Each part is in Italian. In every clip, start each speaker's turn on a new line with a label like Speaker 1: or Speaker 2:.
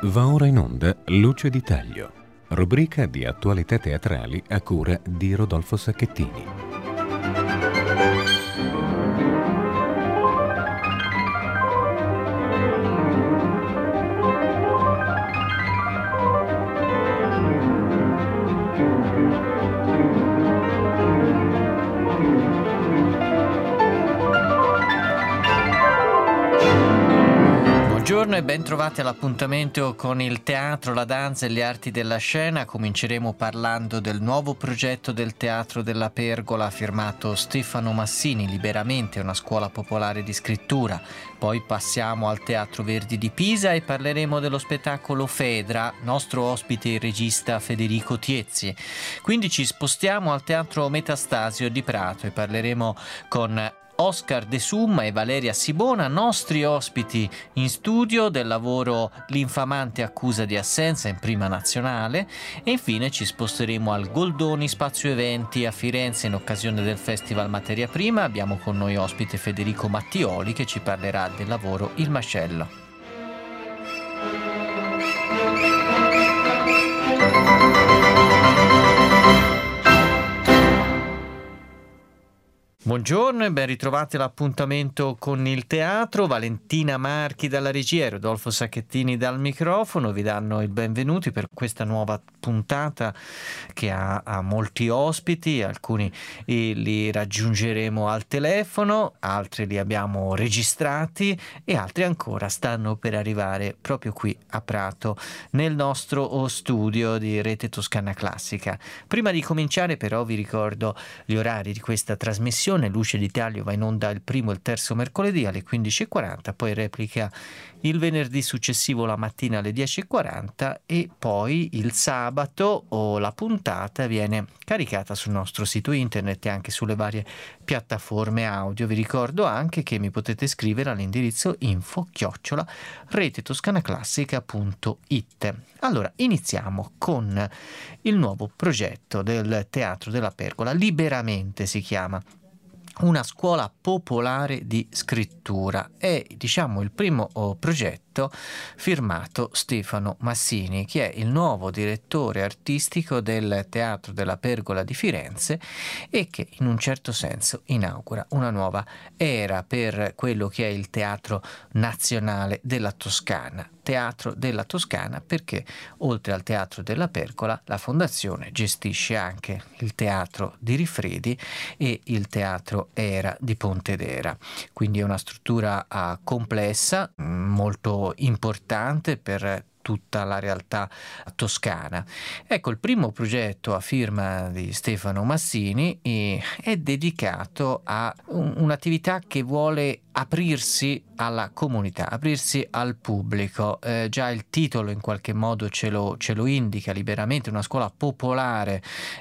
Speaker 1: Va ora in onda Luce di Taglio, rubrica di attualità teatrali a cura di Rodolfo Sacchettini.
Speaker 2: Buongiorno e ben trovati all'appuntamento con il teatro, la danza e le arti della scena. Cominceremo parlando del nuovo progetto del Teatro della Pergola firmato Stefano Massini, Liberamente, una scuola popolare di scrittura. Poi passiamo al Teatro Verdi di Pisa e parleremo dello spettacolo Fedra, nostro ospite il regista Federico Tiezzi. Quindi ci spostiamo al Teatro Metastasio di Prato e parleremo con Oscar De Summa e Valeria Sibona, nostri ospiti in studio del lavoro L'infamante accusa di assenza in Prima Nazionale, e infine ci sposteremo al Goldoni Spazio Eventi a Firenze in occasione del Festival Materia Prima. Abbiamo con noi ospite Federico Mattioli che ci parlerà del lavoro Il Mascello. Buongiorno e ben ritrovati all'appuntamento con il teatro. Valentina Marchi dalla regia e Rodolfo Sacchettini dal microfono vi danno il benvenuti per questa nuova puntata che ha molti ospiti. Alcuni li raggiungeremo al telefono, altri li abbiamo registrati e altri ancora stanno per arrivare proprio qui a Prato nel nostro studio di Rete Toscana Classica. Prima di cominciare però vi ricordo gli orari di questa trasmissione. Luce di Taglio va in onda il primo e il terzo mercoledì alle 15:40, poi replica il venerdì successivo la mattina alle 10:40 e poi il sabato la puntata viene caricata sul nostro sito internet e anche sulle varie piattaforme audio. Vi ricordo anche che mi potete scrivere all'indirizzo info@retetoscanaclassica.it. Allora, iniziamo con il nuovo progetto del Teatro della Pergola, Liberamente si chiama. Una scuola popolare di scrittura. È, il primo progetto firmato Stefano Massini, che è il nuovo direttore artistico del Teatro della Pergola di Firenze e che in un certo senso inaugura una nuova era per quello che è il Teatro Nazionale della Toscana. Teatro della Toscana perché oltre al Teatro della Pergola la Fondazione gestisce anche il Teatro di Rifredi e il Teatro Era di Pontedera, quindi è una struttura complessa, molto importante per tutta la realtà toscana. Ecco, il primo progetto a firma di Stefano Massini è dedicato a un'attività che vuole aprirsi alla comunità, aprirsi al pubblico. Già il titolo in qualche modo ce lo indica, Liberamente, una scuola popolare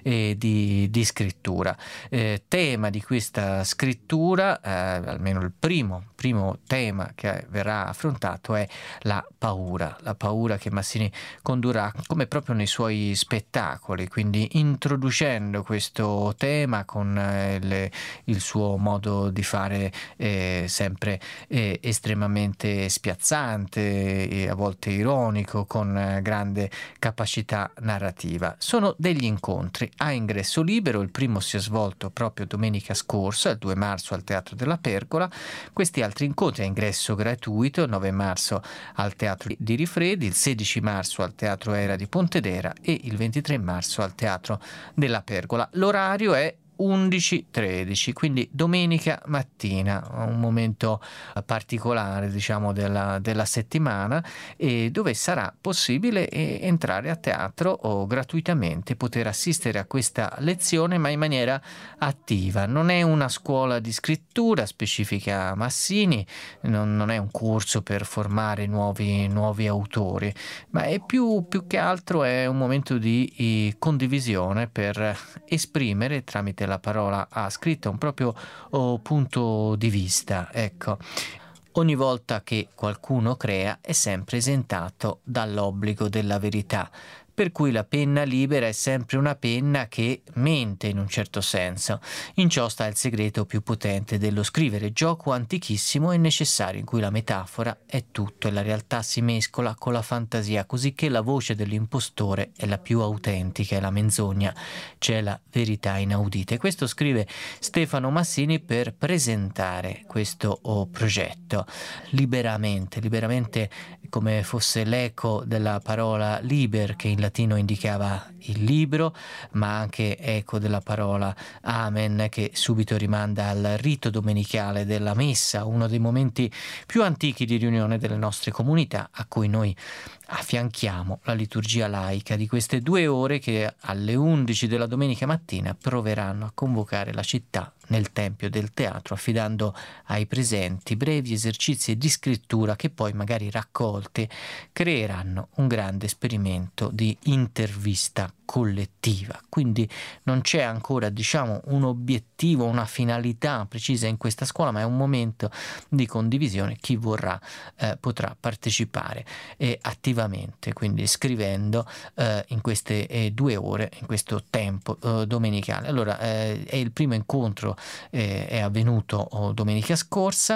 Speaker 2: di scrittura. Tema di questa scrittura, almeno il primo tema che verrà affrontato è la paura che Massini condurrà come proprio nei suoi spettacoli, quindi introducendo questo tema con il suo modo di fare sempre estremamente spiazzante e a volte ironico, con grande capacità narrativa. Sono degli incontri a ingresso libero, il primo si è svolto proprio domenica scorsa, il 2 marzo al Teatro della Pergola. Questi altri incontri a ingresso gratuito, il 9 marzo al Teatro di Rifredi, il 16 marzo al Teatro Era di Pontedera e il 23 marzo al Teatro della Pergola. L'orario è 11:13, quindi domenica mattina, un momento particolare della settimana, e dove sarà possibile entrare a teatro o gratuitamente poter assistere a questa lezione, ma in maniera attiva. Non è una scuola di scrittura, specifica Massini, non è un corso per formare nuovi autori, ma è più che altro è un momento di condivisione per esprimere tramite la parola scritta un proprio punto di vista. Ecco, ogni volta che qualcuno crea è sempre esentato dall'obbligo della verità. per cui la penna libera è sempre una penna che mente in un certo senso. In ciò sta il segreto più potente dello scrivere, gioco antichissimo e necessario in cui la metafora è tutto e la realtà si mescola con la fantasia, così che la voce dell'impostore è la più autentica e la menzogna c'è la verità inaudita. E questo scrive Stefano Massini per presentare questo progetto liberamente come fosse l'eco della parola liber, che in latino indicava il libro, ma anche eco della parola amen, che subito rimanda al rito domenicale della messa, uno dei momenti più antichi di riunione delle nostre comunità, a cui noi affianchiamo la liturgia laica di queste 2 ore che alle 11 della domenica mattina proveranno a convocare la città nel Tempio del Teatro, affidando ai presenti brevi esercizi di scrittura che poi magari raccolte creeranno un grande esperimento di intervista collettiva. Quindi non c'è ancora, un obiettivo, una finalità precisa in questa scuola, ma è un momento di condivisione. Chi vorrà potrà partecipare attivamente, quindi scrivendo in queste 2 ore, in questo tempo domenicale. Allora è il primo incontro, è avvenuto domenica scorsa,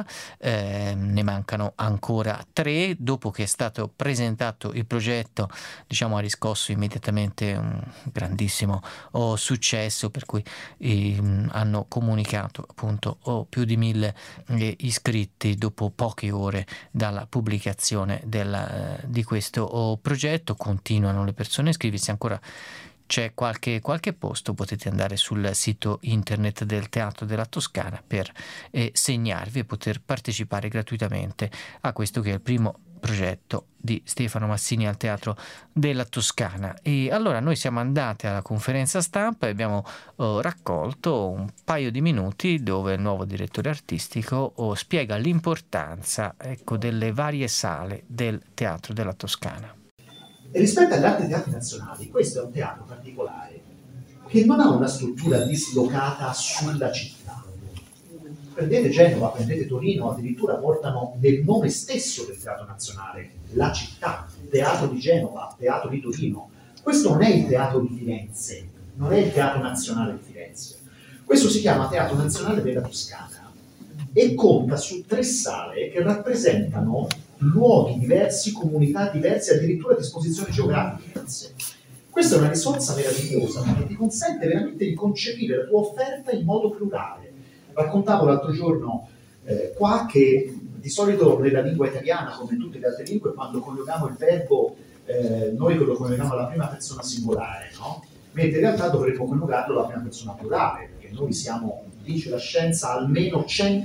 Speaker 2: ne mancano ancora 3. Dopo che è stato presentato il progetto, ha riscosso immediatamente un grandissimo successo, per cui hanno comunicato appunto più di 1000 iscritti dopo poche ore dalla pubblicazione di questo progetto. Continuano le persone a iscriversi, ancora c'è qualche posto, potete andare sul sito internet del Teatro della Toscana per segnarvi e poter partecipare gratuitamente a questo che è il primo progetto di Stefano Massini al Teatro della Toscana. E allora noi siamo andati alla conferenza stampa e abbiamo raccolto un paio di minuti dove il nuovo direttore artistico spiega l'importanza, delle varie sale del Teatro della Toscana.
Speaker 3: E rispetto agli altri teatri nazionali, questo è un teatro particolare che non ha una struttura dislocata sulla città. Prendete Genova, prendete Torino, addirittura portano nel nome stesso del teatro nazionale la città, teatro di Genova, teatro di Torino. Questo non è il teatro di Firenze, non è il teatro nazionale di Firenze. Questo si chiama Teatro Nazionale della Toscana e conta su 3 sale che rappresentano luoghi diversi, comunità diverse, addirittura disposizioni geografiche diverse. Questa è una risorsa meravigliosa perché ti consente veramente di concepire la tua offerta in modo plurale. Raccontavo l'altro giorno qua che di solito nella lingua italiana, come in tutte le altre lingue, quando coniughiamo il verbo, noi lo coniughiamo alla prima persona singolare, no? Mentre in realtà dovremmo coniugarlo alla prima persona plurale, perché noi siamo, dice la scienza, almeno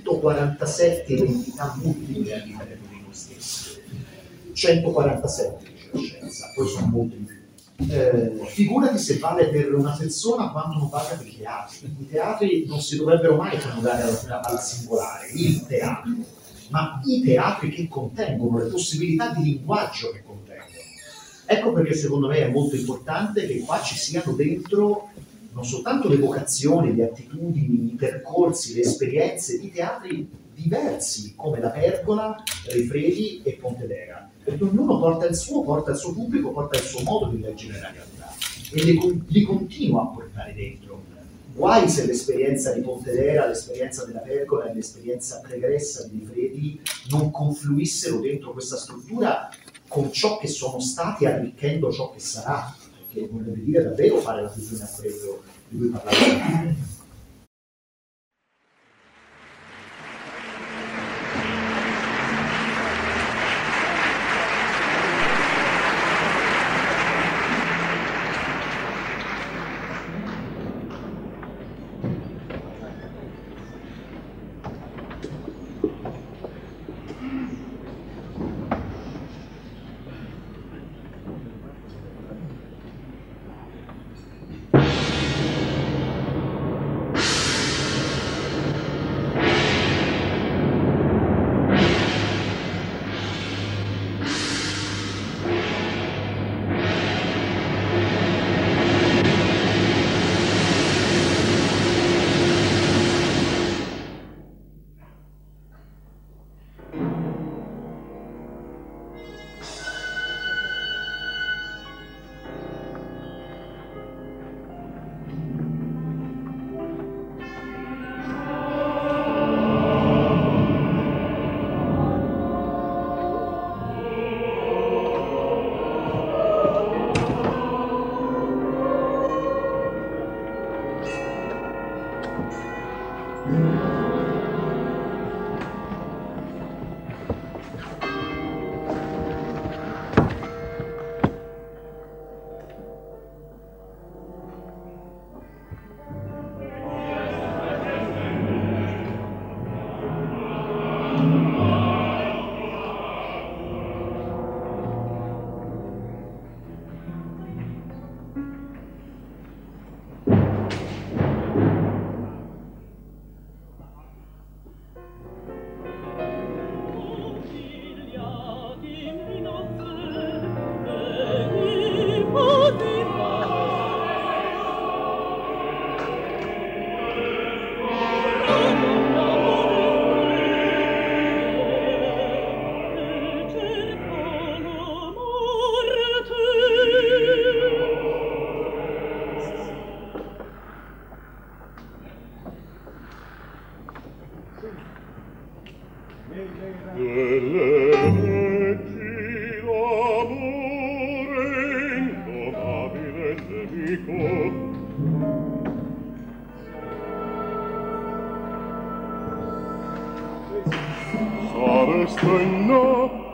Speaker 3: 147 identità multiple all'interno di noi stessi. 147 dice la scienza, poi sono molti di più. Figurati se vale per una persona quanto non valga per i teatri. I teatri non si dovrebbero mai coniugare alla singolare, il teatro, ma i teatri che contengono le possibilità di linguaggio che contengono. Ecco perché secondo me è molto importante che qua ci siano dentro non soltanto le vocazioni, le attitudini, i percorsi, le esperienze di teatri diversi come la Pergola, Rifredi e Pontedera, perché ognuno porta il suo pubblico, porta il suo modo di leggere la realtà e li continua a portare dentro. Guai se l'esperienza di Pontedera, l'esperienza della Pergola e l'esperienza pregressa di Rifredi non confluissero dentro questa struttura con ciò che sono stati, arricchendo ciò che sarà, perché vorrebbe dire davvero fare la fusione a quello di cui parlavo.
Speaker 4: Saresti innamorato,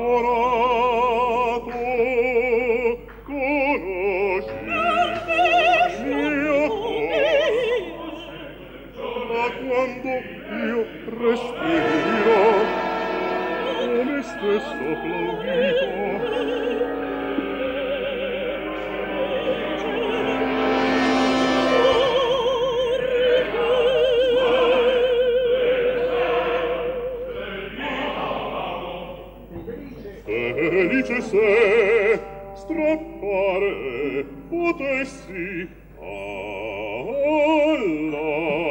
Speaker 4: conosci mio cuore, ma quando io respiro, o me stesso plaudito, felice se strappare potessi alla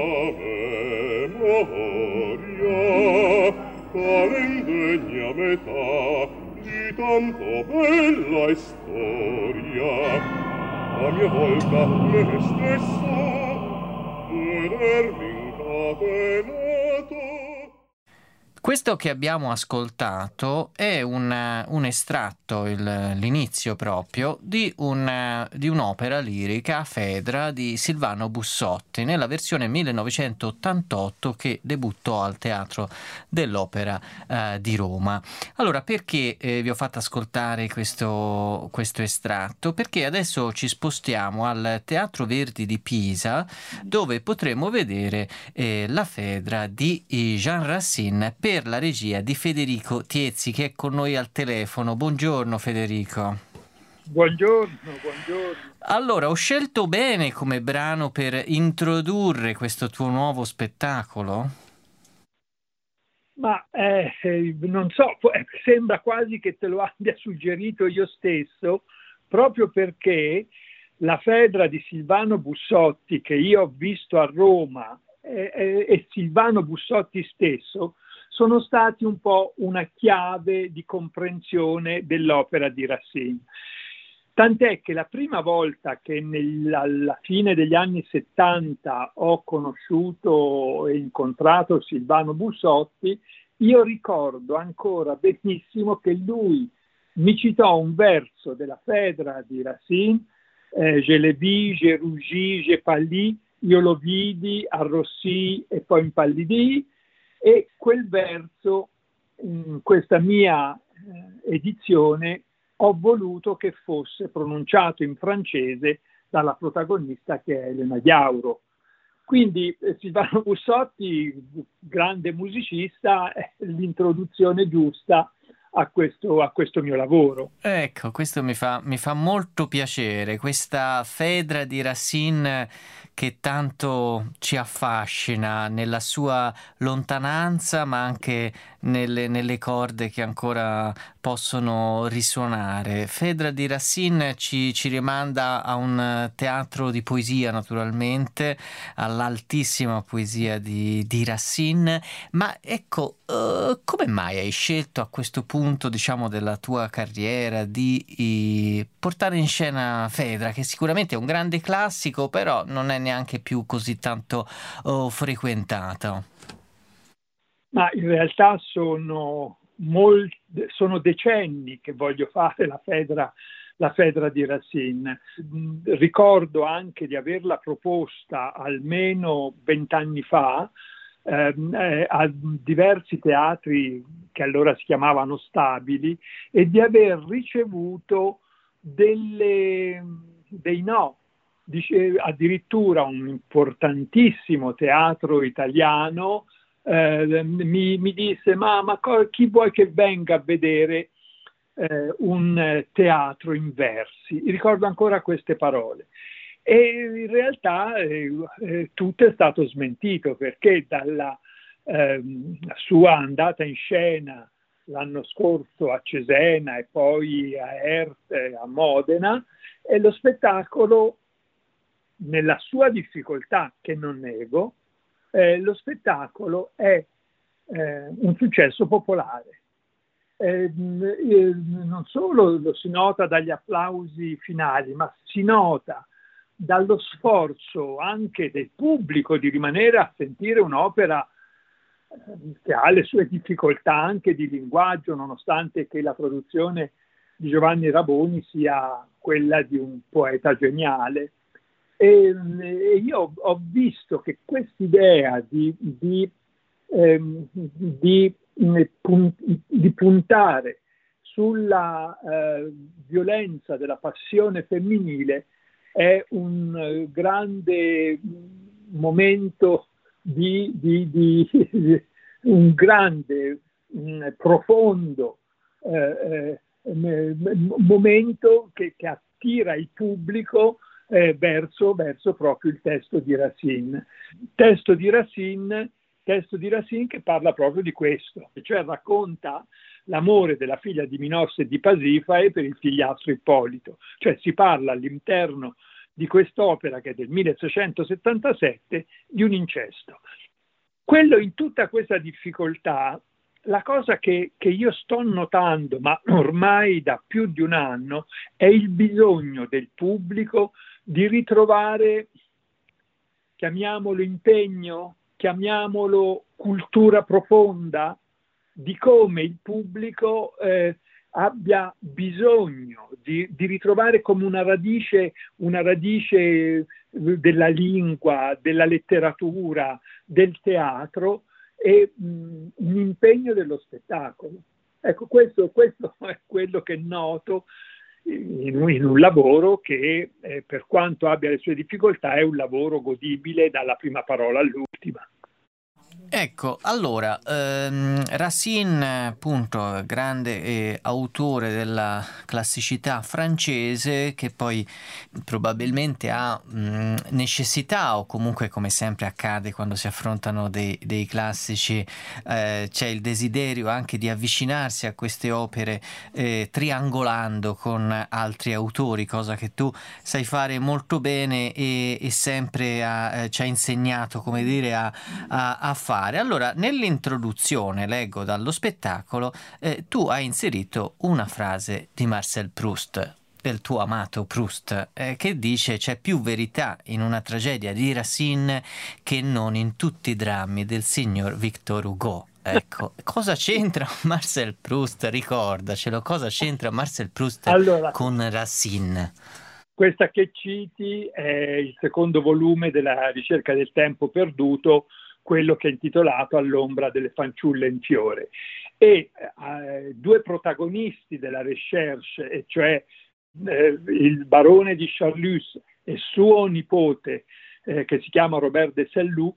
Speaker 4: memoria quale indegna metà di tanto bella istoria a mia volta me stesso vedermi incatenato.
Speaker 2: Questo che abbiamo ascoltato è un estratto, l'inizio proprio, di un'opera lirica a Fedra di Silvano Bussotti, nella versione 1988 che debuttò al Teatro dell'Opera di Roma. Allora, perché vi ho fatto ascoltare questo estratto? Perché adesso ci spostiamo al Teatro Verdi di Pisa, dove potremo vedere la Fedra di Jean Racine per la regia di Federico Tiezzi, che è con noi al telefono. Buongiorno Federico.
Speaker 5: Buongiorno.
Speaker 2: Allora, ho scelto bene come brano per introdurre questo tuo nuovo spettacolo?
Speaker 5: Ma non so, sembra quasi che te lo abbia suggerito io stesso, proprio perché la Fedra di Silvano Bussotti, che io ho visto a Roma, e Silvano Bussotti stesso, sono stati un po' una chiave di comprensione dell'opera di Racine. Tant'è che la prima volta che alla fine degli anni 70 ho conosciuto e incontrato Silvano Bussotti, io ricordo ancora benissimo che lui mi citò un verso della Fedra di Racine, Je l'ai vu, j'ai rougi, j'ai pâli, io lo vidi, arrossii e poi impallidii, e quel verso, in questa mia edizione, ho voluto che fosse pronunciato in francese dalla protagonista, che è Elena Ghiauro. Quindi Silvano Bussotti, grande musicista, è l'introduzione giusta a questo mio lavoro.
Speaker 2: Ecco, questo mi fa molto piacere, questa Fedra di Racine che tanto ci affascina nella sua lontananza, ma anche nelle corde che ancora possono risuonare. Fedra di Racine ci rimanda a un teatro di poesia, naturalmente, all'altissima poesia di Racine, ma ecco, come mai hai scelto a questo punto, diciamo, della tua carriera di portare in scena Fedra, che sicuramente è un grande classico, però non è neanche più così tanto frequentato?
Speaker 5: Ma in realtà sono decenni che voglio fare la Fedra di Racine. Ricordo anche di averla proposta almeno 20 anni fa a diversi teatri che allora si chiamavano stabili, e di aver ricevuto dei no. Addirittura un importantissimo teatro italiano mi disse: ma chi vuoi che venga a vedere un teatro in versi? Ricordo ancora queste parole. E in realtà tutto è stato smentito, perché dalla sua andata in scena l'anno scorso a Cesena e poi a Erste, a Modena, e lo spettacolo, nella sua difficoltà, che non nego, lo spettacolo è un successo popolare. Non solo lo si nota dagli applausi finali, ma si nota dallo sforzo anche del pubblico di rimanere a sentire un'opera che ha le sue difficoltà anche di linguaggio, nonostante che la produzione di Giovanni Raboni sia quella di un poeta geniale. E io ho visto che quest'idea di puntare sulla violenza della passione femminile è un grande momento un grande, profondo momento che attira il pubblico verso proprio il testo di Racine. Testo di Racine che parla proprio di questo, cioè racconta l'amore della figlia di Minosse e di Pasifae per il figliastro Ippolito. Cioè si parla all'interno di quest'opera, che è del 1677, di un incesto. Quello, in tutta questa difficoltà, la cosa che io sto notando, ma ormai da più di un anno, è il bisogno del pubblico di ritrovare, chiamiamolo impegno, chiamiamolo cultura profonda, di come il pubblico abbia bisogno di ritrovare come una radice della lingua, della letteratura, del teatro e un impegno dello spettacolo. Ecco, questo è quello che noto in un lavoro che, per quanto abbia le sue difficoltà, è un lavoro godibile dalla prima parola all'ultima.
Speaker 2: Ecco, allora, Racine, appunto, grande autore della classicità francese, che poi probabilmente ha necessità, o comunque, come sempre accade quando si affrontano dei classici, c'è il desiderio anche di avvicinarsi a queste opere triangolando con altri autori, cosa che tu sai fare molto bene e sempre ci ha insegnato, come dire, a fare. Allora, nell'introduzione, leggo dallo spettacolo, tu hai inserito una frase di Marcel Proust, del tuo amato Proust, che dice: c'è più verità in una tragedia di Racine che non in tutti i drammi del signor Victor Hugo. Ecco, cosa c'entra Marcel Proust? Ricordacelo, cosa c'entra Marcel Proust con Racine?
Speaker 5: Questa che citi è il secondo volume della Ricerca del tempo perduto, quello che è intitolato All'ombra delle fanciulle in fiore. E due protagonisti della recherche, e cioè il barone di Charlus e suo nipote, che si chiama Robert de Selloux,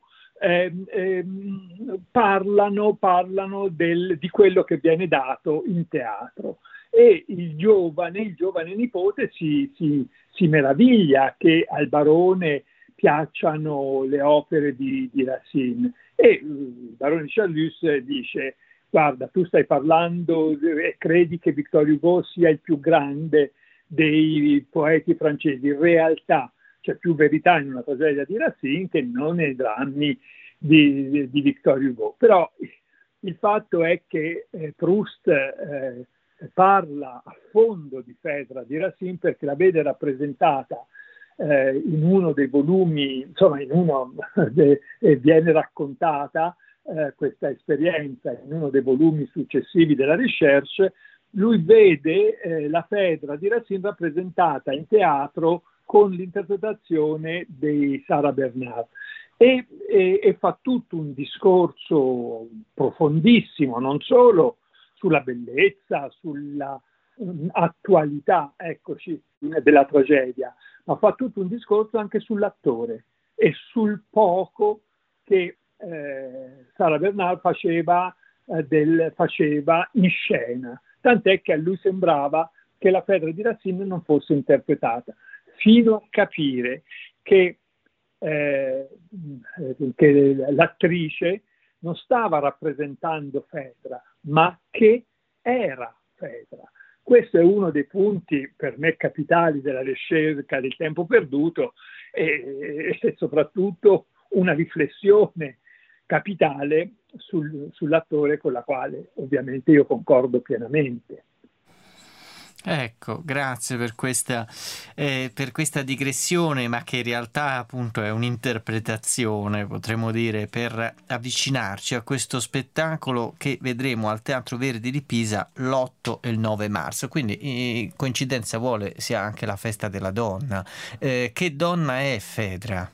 Speaker 5: parlano di quello che viene dato in teatro. E il giovane nipote si meraviglia che al barone piacciono le opere di Racine, e il barone di Charlus dice: guarda, tu stai parlando e credi che Victor Hugo sia il più grande dei poeti francesi. In realtà c'è più verità in una tragedia di Racine che non nei drammi di Victor Hugo. Però il fatto è che Proust parla a fondo di Phèdre di Racine perché la vede rappresentata in uno dei volumi, insomma viene raccontata questa esperienza in uno dei volumi successivi della Recherche. Lui vede la Phèdre di Racine rappresentata in teatro con l'interpretazione di Sarah Bernhardt e fa tutto un discorso profondissimo, non solo sulla bellezza, sulla attualità, eccoci, della tragedia, ma fa tutto un discorso anche sull'attore e sul poco che Sarah Bernhardt faceva in scena, tant'è che a lui sembrava che la Phèdre di Racine non fosse interpretata, fino a capire che l'attrice non stava rappresentando Phèdre, ma che era Phèdre. Questo è uno dei punti per me capitali della ricerca del tempo perduto e soprattutto una riflessione capitale sull'attore, con la quale ovviamente io concordo pienamente.
Speaker 2: Ecco, grazie per questa digressione, ma che in realtà appunto è un'interpretazione, potremmo dire, per avvicinarci a questo spettacolo che vedremo al Teatro Verdi di Pisa l'8 e il 9 marzo. Quindi, coincidenza vuole, sia anche la festa della donna. Che donna è Fedra?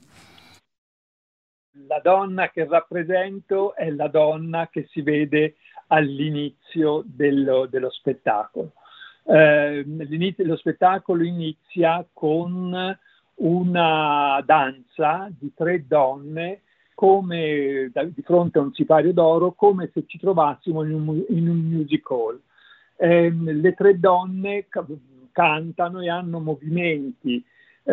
Speaker 5: La donna che rappresento è la donna che si vede all'inizio dello spettacolo. Lo spettacolo inizia con una danza di 3 donne come di fronte a un sipario d'oro, come se ci trovassimo in un music hall. Le 3 donne cantano e hanno movimenti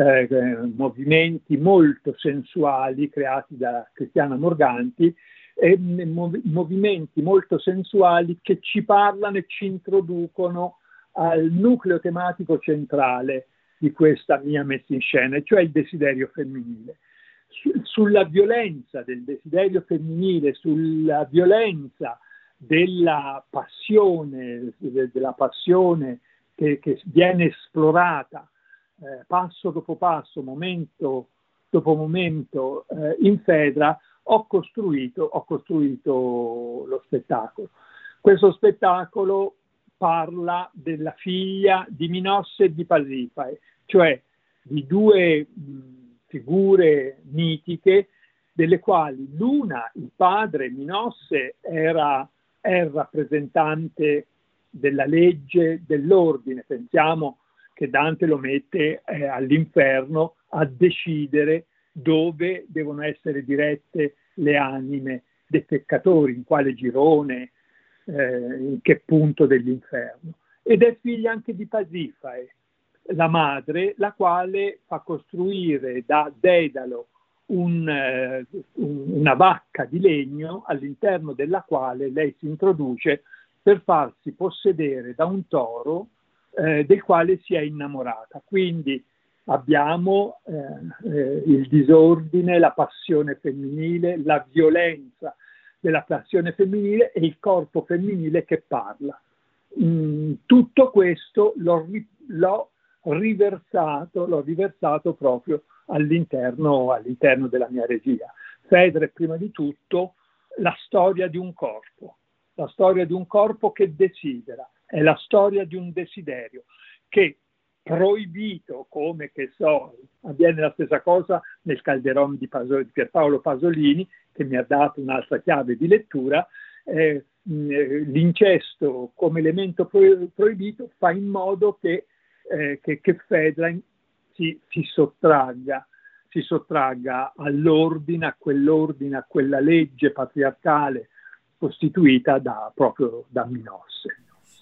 Speaker 5: molto sensuali creati da Cristiana Morganti, movimenti molto sensuali che ci parlano e ci introducono al nucleo tematico centrale di questa mia messa in scena, cioè il desiderio femminile. Sulla violenza del desiderio femminile, sulla violenza della passione che viene esplorata passo dopo passo, momento dopo momento in Fedra, ho costruito lo spettacolo. Questo spettacolo parla della figlia di Minosse e di Pasifae, cioè di 2 figure mitiche, delle quali l'una, il padre Minosse, è il rappresentante della legge, dell'ordine. Pensiamo che Dante lo mette all'inferno a decidere dove devono essere dirette le anime dei peccatori, in quale girone, in che punto dell'inferno. Ed è figlia anche di Pasifae, la madre, la quale fa costruire da Dedalo una vacca di legno all'interno della quale lei si introduce per farsi possedere da un toro del quale si è innamorata. Quindi abbiamo il disordine, la passione femminile, la violenza della passione femminile e il corpo femminile che parla. Tutto questo l'ho riversato proprio all'interno della mia regia. Fedra è prima di tutto la storia di un corpo che desidera, è la storia di un desiderio che, proibito, come che so, avviene la stessa cosa nel Calderon di Pierpaolo Pasolini, che mi ha dato un'altra chiave di lettura. L'incesto come elemento proibito fa in modo che Fedra si sottragga all'ordine, a quella legge patriarcale costituita proprio da Minosse.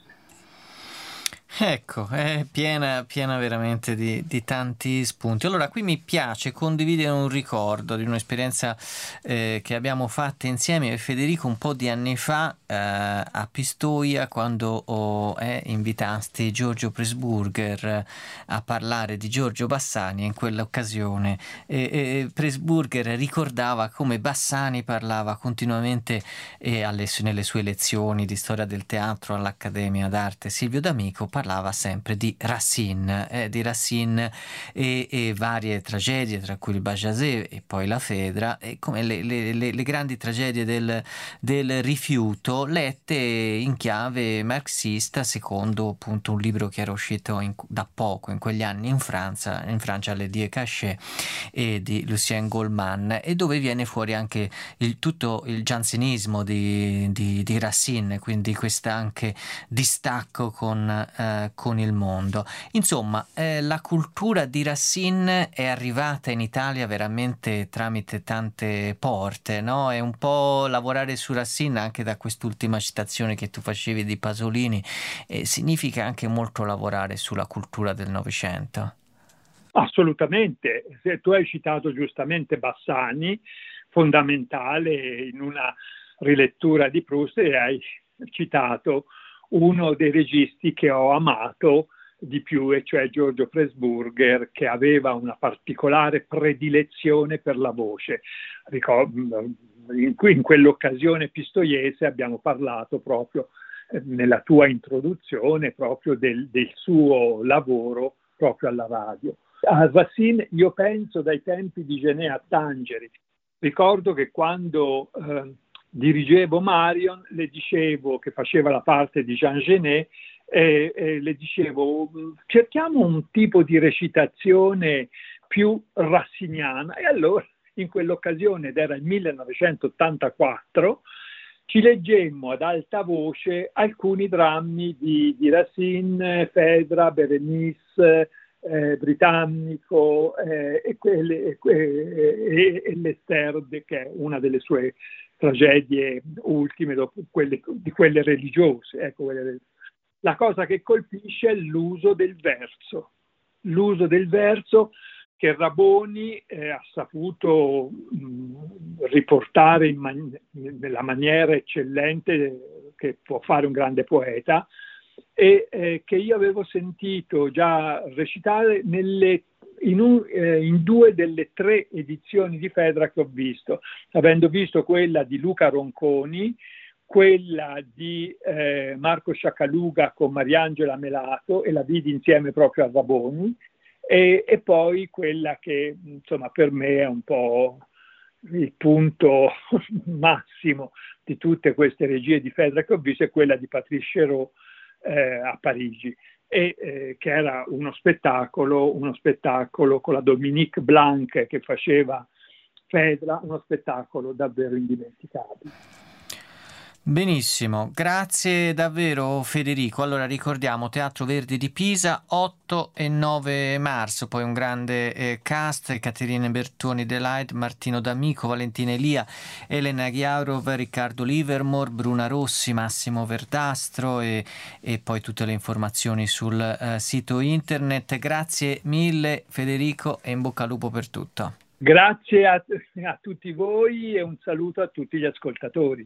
Speaker 2: Ecco, è piena veramente di tanti spunti. Allora, qui mi piace condividere un ricordo di un'esperienza che abbiamo fatto insieme a Federico un po' di anni fa a Pistoia, quando invitasti Giorgio Pressburger a parlare di Giorgio Bassani. In quell'occasione Pressburger ricordava come Bassani parlava continuamente nelle sue lezioni di storia del teatro all'Accademia d'Arte Silvio D'Amico, parlava sempre di Racine e varie tragedie, tra cui il Bajazet e poi la Fedra, e come le grandi tragedie del rifiuto lette in chiave marxista, secondo appunto un libro che era uscito da poco in quegli anni in Francia, Le Die Cachées di Lucien Goldman, e dove viene fuori anche tutto il giansenismo di Racine, quindi questo anche distacco con il mondo. Insomma, la cultura di Racine è arrivata in Italia veramente tramite tante porte, no? È un po' lavorare su Racine, anche da quest'ultima citazione che tu facevi di Pasolini, significa anche molto lavorare sulla cultura del Novecento.
Speaker 5: Assolutamente. Se tu hai citato giustamente Bassani, fondamentale in una rilettura di Proust, e hai citato uno dei registi che ho amato di più, e cioè Giorgio Pressburger, che aveva una particolare predilezione per la voce. In quell'occasione pistoiese abbiamo parlato proprio nella tua introduzione proprio del suo lavoro proprio alla radio. A Racine io penso dai tempi di Genet a Tangeri. Ricordo che quando dirigevo Marion, le dicevo, che faceva la parte di Jean Genet, le dicevo cerchiamo un tipo di recitazione più rassiniana, e allora in quell'occasione, ed era il 1984, ci leggemmo ad alta voce alcuni drammi di Racine, Phèdre, Berenice, Britannico e l'Esterde, che è una delle sue tragedie ultime, dopo di quelle religiose. Ecco, la cosa che colpisce è l'uso del verso che Raboni ha saputo riportare nella maniera eccellente che può fare un grande poeta, e che io avevo sentito già recitare in 2 delle 3 edizioni di Phèdre che ho visto, avendo visto quella di Luca Ronconi, quella di Marco Sciacaluga con Mariangela Melato, e la vidi insieme proprio a Raboni, e poi quella che insomma per me è un po' il punto massimo di tutte queste regie di Phèdre che ho visto, è quella di Patrice Chéreau a Parigi, che era uno spettacolo con la Dominique Blanc che faceva Phèdre, uno spettacolo davvero indimenticabile.
Speaker 2: Benissimo, grazie davvero Federico. Allora ricordiamo Teatro Verdi di Pisa, 8 e 9 marzo, poi un grande cast: Caterina Bertoni Delight, Martino D'Amico, Valentina Elia, Elena Ghiaurov, Riccardo Livermore, Bruna Rossi, Massimo Verdastro e poi tutte le informazioni sul sito internet. Grazie mille Federico e in bocca al lupo per tutto.
Speaker 5: Grazie a tutti voi e un saluto a tutti gli ascoltatori.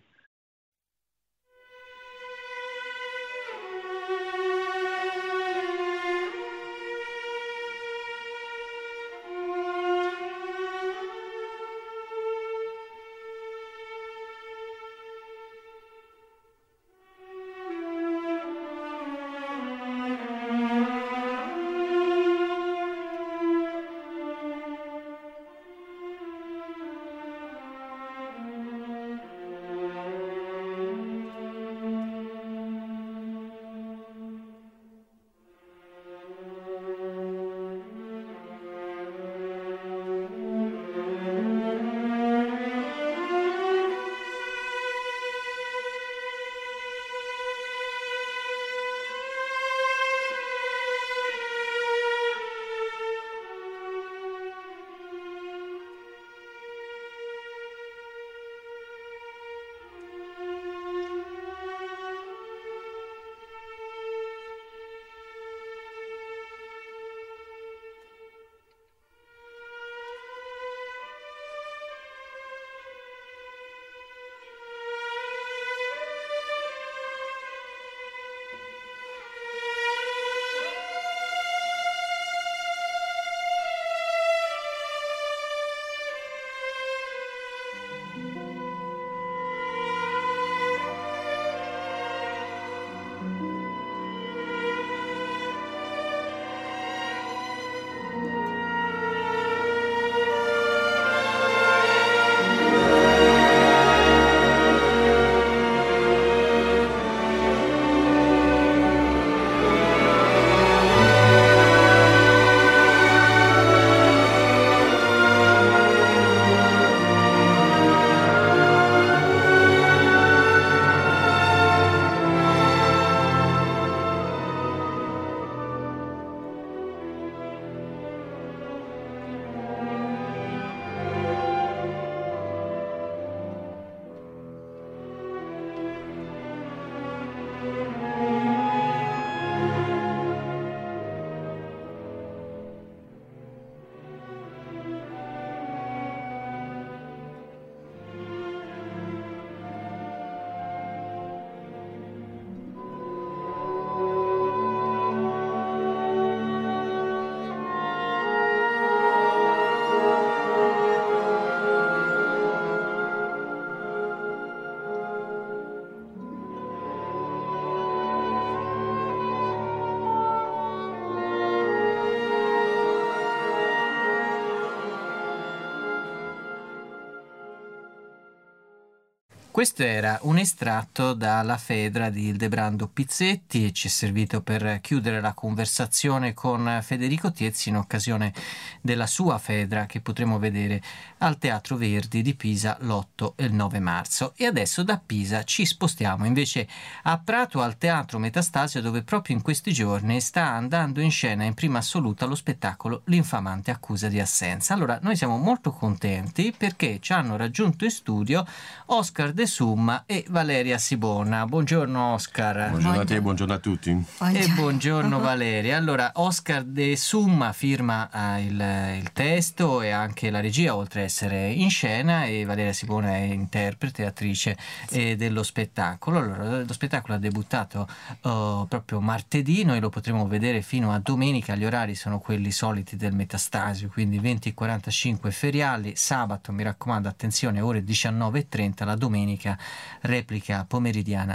Speaker 2: Questo era un estratto dalla Fedra di Ildebrando Pizzetti e ci è servito per chiudere la conversazione con Federico Tiezzi in occasione della sua Fedra che potremo vedere al Teatro Verdi di Pisa l'8 e il 9 marzo. E adesso da Pisa ci spostiamo invece a Prato al Teatro Metastasio, dove proprio in questi giorni sta andando in scena in prima assoluta lo spettacolo L'infamante accusa di assenza. Allora noi siamo molto contenti perché ci hanno raggiunto in studio Oscar De Summa e Valeria Sibona. Buongiorno Oscar.
Speaker 6: Buongiorno a te, buongiorno a tutti.
Speaker 2: E buongiorno Valeria. Allora Oscar De Summa firma il testo e anche la regia, oltre a essere in scena, e Valeria Sibona è interprete, attrice dello spettacolo. Allora lo spettacolo ha debuttato proprio martedì, noi lo potremo vedere fino a domenica, gli orari sono quelli soliti del Metastasio, quindi 20:45 feriali, sabato mi raccomando attenzione ore 19:30, la domenica replica pomeridiana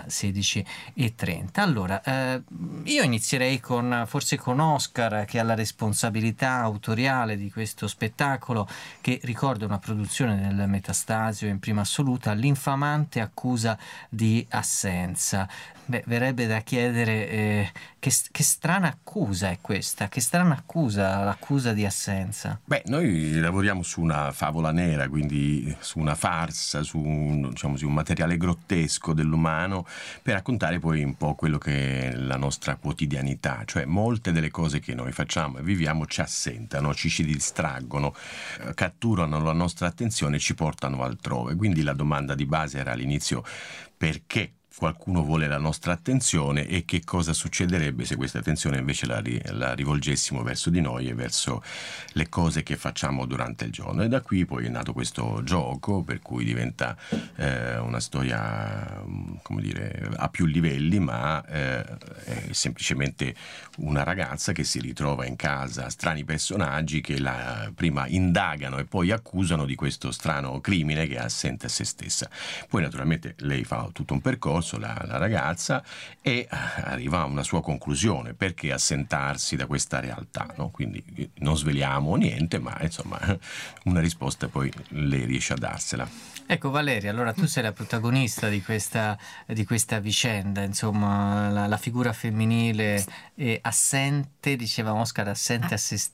Speaker 2: 16:30. Allora io inizierei forse con Oscar, che ha la responsabilità autoriale di questo spettacolo, che ricorda una produzione del Metastasio in prima assoluta, L'infamante accusa di assenza. Beh, verrebbe da chiedere che strana accusa è questa? Che strana accusa, l'accusa di assenza?
Speaker 6: Beh, noi lavoriamo su una favola nera, quindi su una farsa, su un materiale grottesco dell'umano, per raccontare poi un po' quello che è la nostra quotidianità, cioè molte delle cose che noi facciamo e viviamo ci assentano, ci distraggono, catturano la nostra attenzione e ci portano altrove. Quindi la domanda di base era all'inizio: perché qualcuno vuole la nostra attenzione e che cosa succederebbe se questa attenzione invece la rivolgessimo verso di noi e verso le cose che facciamo durante il giorno. E da qui poi è nato questo gioco, per cui diventa una storia, come dire, a più livelli, ma è semplicemente una ragazza che si ritrova in casa strani personaggi che prima indagano e poi accusano di questo strano crimine che è assente a se stessa. Poi naturalmente lei fa tutto un percorso, la ragazza, e arriva a una sua conclusione: perché assentarsi da questa realtà, no? Quindi non sveliamo niente, ma insomma una risposta poi lei riesce a darsela.
Speaker 2: Ecco Valeria, allora tu sei la protagonista di questa vicenda, insomma la figura femminile assente, diceva Oscar, assente a se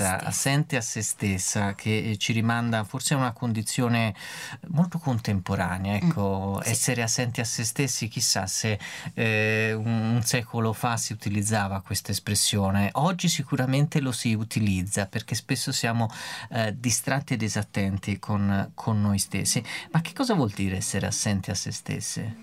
Speaker 2: stessa, che ci rimanda forse a una condizione molto contemporanea, ecco, essere assenti a se stessi. Chissà se un secolo fa si utilizzava questa espressione, oggi sicuramente lo si utilizza perché spesso siamo distratti ed disattenti con noi stessi. Ma che cosa vuol dire essere assenti a se stesse?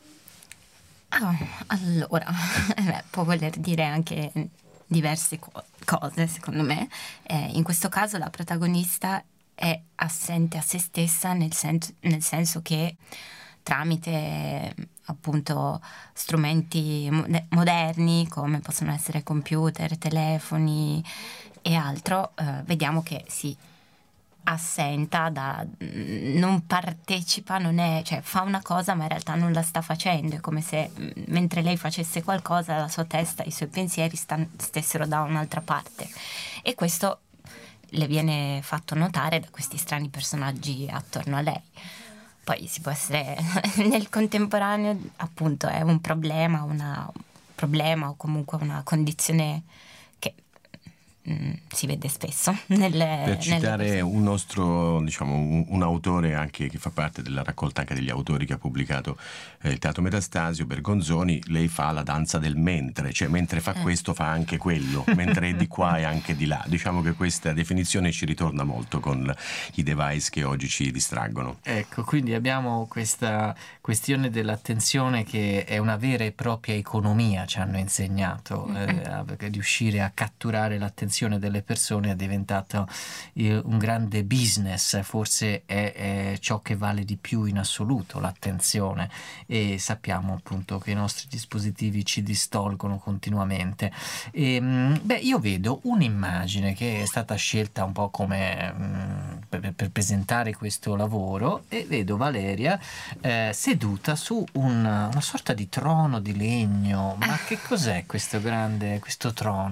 Speaker 7: Allora, può voler dire anche diverse cose, secondo me. In questo caso la protagonista è assente a se stessa nel senso che tramite appunto strumenti moderni come possono essere computer, telefoni e altro, vediamo che si assenta, non partecipa, cioè fa una cosa ma in realtà non la sta facendo, è come se mentre lei facesse qualcosa la sua testa, i suoi pensieri stessero da un'altra parte, e questo le viene fatto notare da questi strani personaggi attorno a lei. Poi si può essere nel contemporaneo, appunto, è un problema o comunque una condizione che si vede spesso
Speaker 6: per citare un nostro, un autore anche che fa parte della raccolta anche degli autori che ha pubblicato il Teatro Metastasio, Bergonzoni, lei fa la danza del mentre, cioè mentre fa questo fa anche quello, mentre è di qua e anche di là. Diciamo che questa definizione ci ritorna molto con i device che oggi ci distraggono.
Speaker 2: Ecco, quindi abbiamo questa questione dell'attenzione che è una vera e propria economia, ci hanno insegnato, riuscire a catturare l'attenzione delle persone è diventato un grande business, forse è ciò che vale di più in assoluto, l'attenzione, e sappiamo appunto che i nostri dispositivi ci distolgono continuamente. Io vedo un'immagine che è stata scelta un po' come per presentare questo lavoro, e vedo Valeria seduta su una sorta di trono di legno. Ma che cos'è questo trono?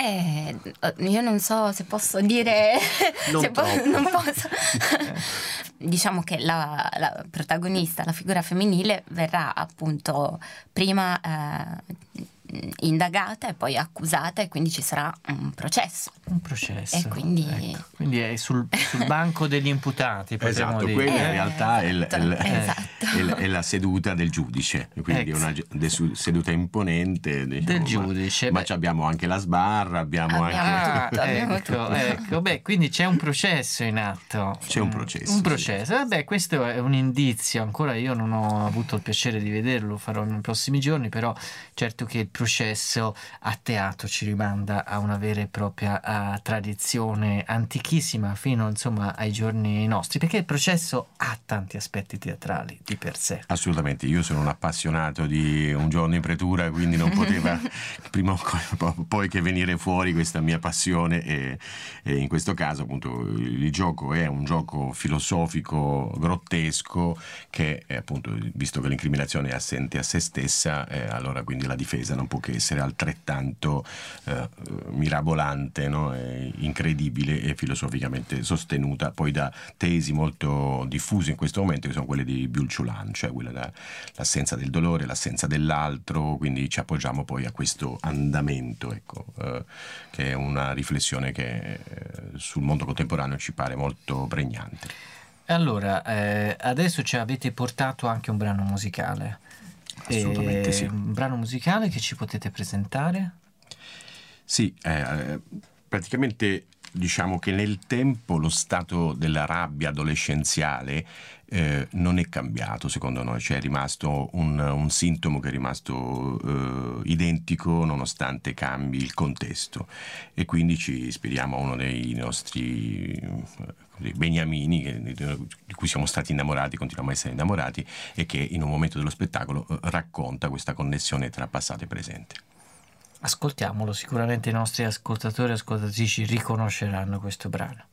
Speaker 7: Io non so se posso dire, non posso. Diciamo che la protagonista, la figura femminile, verrà appunto prima indagata e poi accusata, e quindi ci sarà un processo. E quindi,
Speaker 2: ecco. Quindi è sul banco degli imputati, potremmo
Speaker 6: esatto,
Speaker 2: dire.
Speaker 6: quella in realtà
Speaker 7: Esatto.
Speaker 6: è la seduta del giudice, quindi è una seduta imponente, diciamo,
Speaker 2: del giudice.
Speaker 6: ma abbiamo anche la sbarra, abbiamo anche...
Speaker 2: Ecco. Beh, quindi c'è un processo in atto.
Speaker 6: C'è un processo.
Speaker 2: Un processo. Vabbè, questo è un indizio. Ancora io non ho avuto il piacere di vederlo, lo farò nei prossimi giorni, però certo che il processo a teatro ci rimanda a una vera e propria tradizione antichissima, fino insomma ai giorni nostri, perché il processo ha tanti aspetti teatrali di per sé.
Speaker 6: Assolutamente, io sono un appassionato di Un giorno in pretura, quindi non poteva prima o poi che venire fuori questa mia passione, e in questo caso appunto il gioco è un gioco filosofico grottesco che appunto, visto che l'incriminazione è assente a se stessa, allora quindi la difesa non può che essere altrettanto mirabolante, no? Incredibile e filosoficamente sostenuta poi da tesi molto diffuse in questo momento, che sono quelle di Byul-Chulan, cioè quella dell'assenza del dolore, l'assenza dell'altro, quindi ci appoggiamo poi a questo andamento, ecco, che è una riflessione che sul mondo contemporaneo ci pare molto pregnante.
Speaker 2: Allora, adesso ci avete portato anche un brano musicale.
Speaker 6: Assolutamente sì.
Speaker 2: Un brano musicale che ci potete presentare?
Speaker 6: Sì, praticamente diciamo che nel tempo lo stato della rabbia adolescenziale non è cambiato, secondo noi, cioè è rimasto un sintomo che è rimasto identico nonostante cambi il contesto, e quindi ci ispiriamo a uno dei nostri beniamini di cui siamo stati innamorati, continuiamo a essere innamorati, e che in un momento dello spettacolo racconta questa connessione tra passato e presente.
Speaker 2: Ascoltiamolo, sicuramente i nostri ascoltatori e ascoltatrici riconosceranno questo brano.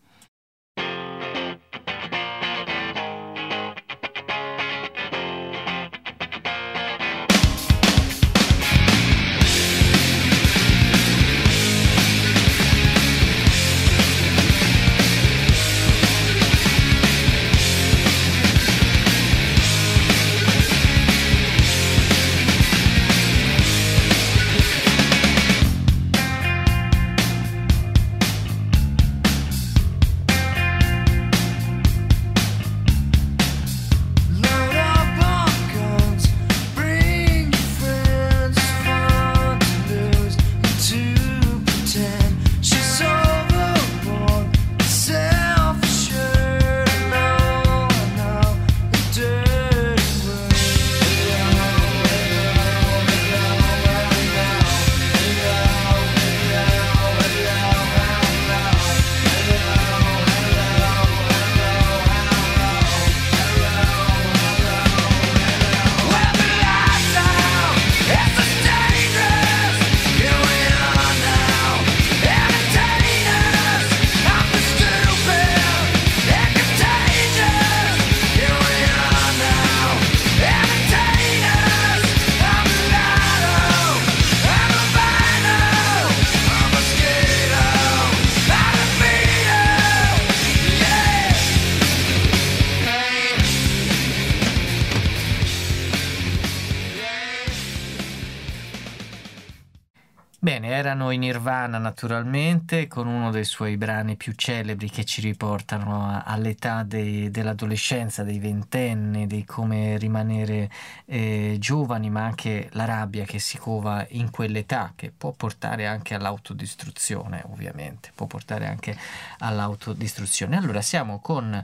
Speaker 2: Bene, erano i Nirvana naturalmente, con uno dei suoi brani più celebri che ci riportano all'età dell'adolescenza, dei ventenni, di come rimanere giovani, ma anche la rabbia che si cova in quell'età, che può portare anche all'autodistruzione, ovviamente, può portare anche all'autodistruzione. Allora siamo con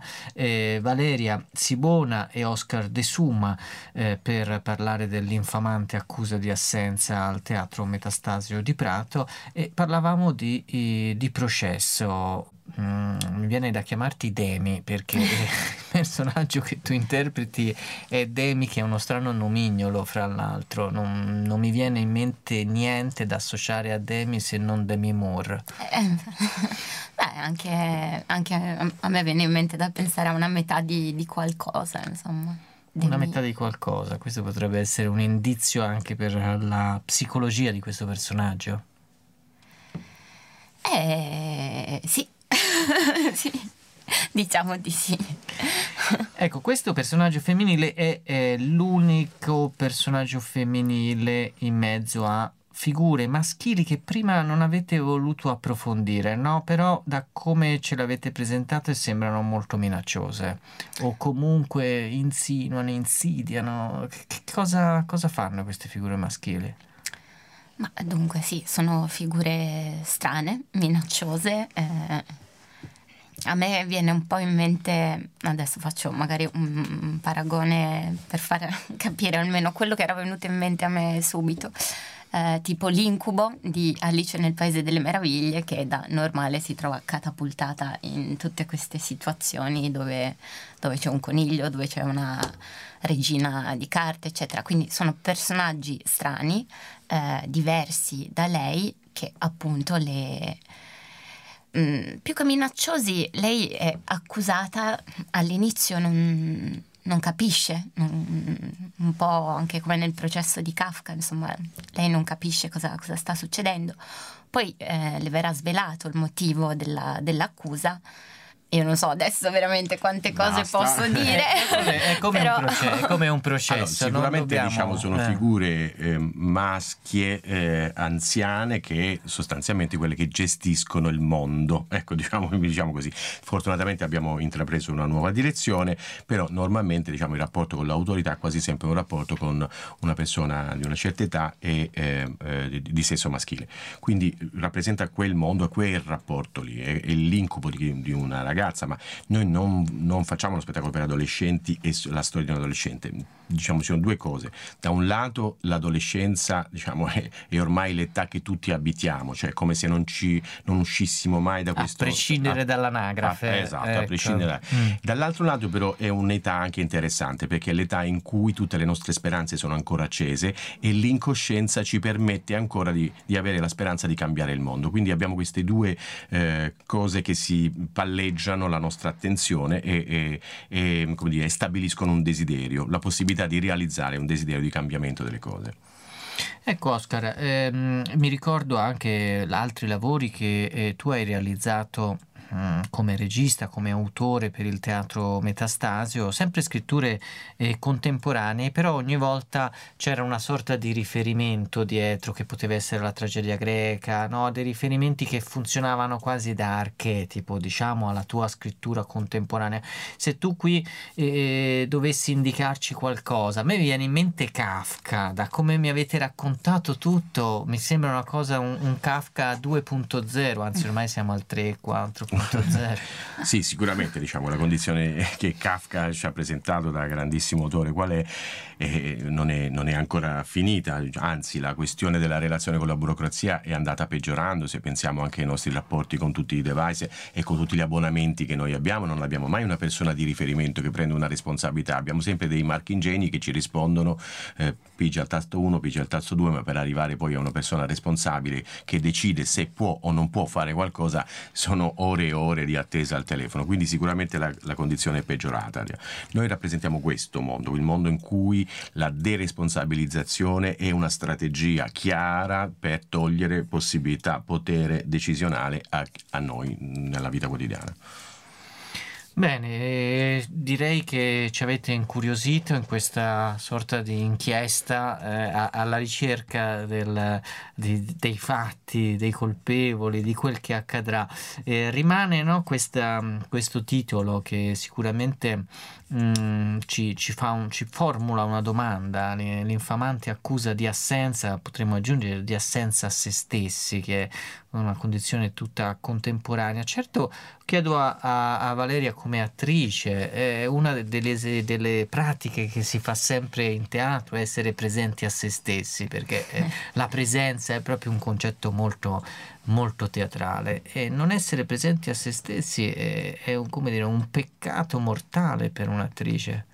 Speaker 2: Valeria Sibona e Oscar De Suma per parlare dell'infamante accusa di assenza al Teatro Metastasio di Prato, e parlavamo di processo. Mi viene da chiamarti Demi, perché il personaggio che tu interpreti è Demi, che è uno strano nomignolo, fra l'altro. Non mi viene in mente niente da associare a Demi se non Demi Moore.
Speaker 7: Anche a me viene in mente da pensare a una metà di qualcosa, insomma.
Speaker 2: Una metà di qualcosa, questo potrebbe essere un indizio anche per la psicologia di questo personaggio.
Speaker 7: Sì. Sì, diciamo di sì.
Speaker 2: Ecco, questo personaggio femminile è l'unico personaggio femminile in mezzo a figure maschili che prima non avete voluto approfondire, no? Però da come ce l'avete presentate sembrano molto minacciose o comunque insinuano, insidiano. Cosa fanno queste figure maschili?
Speaker 7: Ma dunque sì, sono figure strane, minacciose. A me viene un po' in mente, adesso faccio magari un paragone per far capire almeno quello che era venuto in mente a me subito, tipo l'incubo di Alice nel Paese delle Meraviglie, che da normale si trova catapultata in tutte queste situazioni dove c'è un coniglio, dove c'è una regina di carte, eccetera. Quindi sono personaggi strani, diversi da lei, che appunto più che minacciosi, lei è accusata all'inizio, non capisce, un po' anche come nel processo di Kafka, insomma, lei non capisce cosa sta succedendo. Poi le verrà svelato il motivo dell'accusa. Io non so adesso veramente quante cose posso dire.
Speaker 2: È come un processo.
Speaker 6: Allora, sicuramente diciamo sono figure maschie anziane, che sostanzialmente quelle che gestiscono il mondo. Ecco, diciamo così. Fortunatamente abbiamo intrapreso una nuova direzione, però normalmente diciamo il rapporto con l'autorità è quasi sempre un rapporto con una persona di una certa età e di sesso maschile. Quindi rappresenta quel mondo, quel rapporto lì, è l'incubo di una ragazza. Ma noi non facciamo lo spettacolo per adolescenti e la storia di un adolescente. Diciamo ci sono due cose: da un lato l'adolescenza, diciamo, è ormai l'età che tutti abitiamo, cioè come se non uscissimo mai da questo,
Speaker 2: a prescindere dall'anagrafe.
Speaker 6: Esatto,
Speaker 2: ecco.
Speaker 6: A prescindere. Dall'altro lato però è un'età anche interessante, perché è l'età in cui tutte le nostre speranze sono ancora accese e l'incoscienza ci permette ancora di avere la speranza di cambiare il mondo. Quindi abbiamo queste due cose che si palleggiano la nostra attenzione e come dire, stabiliscono un desiderio, la possibilità di realizzare un desiderio di cambiamento delle cose.
Speaker 2: Ecco Oscar, mi ricordo anche altri lavori che tu hai realizzato come regista, come autore per il teatro Metastasio, sempre scritture contemporanee, però ogni volta c'era una sorta di riferimento dietro, che poteva essere la tragedia greca, no? Dei riferimenti che funzionavano quasi da archetipo, diciamo, alla tua scrittura contemporanea. Se tu qui dovessi indicarci qualcosa, a me viene in mente Kafka, da come mi avete raccontato tutto, mi sembra una cosa, un Kafka 2.0, anzi ormai siamo al 3, 4.
Speaker 6: Sì, sicuramente diciamo la condizione che Kafka ci ha presentato da grandissimo autore qual è, non è ancora finita, anzi la questione della relazione con la burocrazia è andata peggiorando. Se pensiamo anche ai nostri rapporti con tutti i device e con tutti gli abbonamenti che noi abbiamo, non abbiamo mai una persona di riferimento che prende una responsabilità, abbiamo sempre dei marchingegni che ci rispondono, pigia il tasto 1, pigia il tasto 2, ma per arrivare poi a una persona responsabile che decide se può o non può fare qualcosa sono ore e ore di attesa al telefono. Quindi sicuramente la condizione è peggiorata. Noi rappresentiamo questo mondo, il mondo in cui la deresponsabilizzazione è una strategia chiara per togliere possibilità, potere decisionale a noi nella vita quotidiana.
Speaker 2: Bene, direi che ci avete incuriosito in questa sorta di inchiesta alla ricerca dei fatti, dei colpevoli, di quel che accadrà. Rimane, no, questo titolo che sicuramente ci formula una domanda, l'infamante accusa di assenza, potremmo aggiungere di assenza a se stessi, che è una condizione tutta contemporanea. Certo, chiedo a Valeria come attrice, è una delle pratiche che si fa sempre in teatro, essere presenti a se stessi, perché la presenza è proprio un concetto molto, molto teatrale, e non essere presenti a se stessi è un peccato mortale per un'attrice.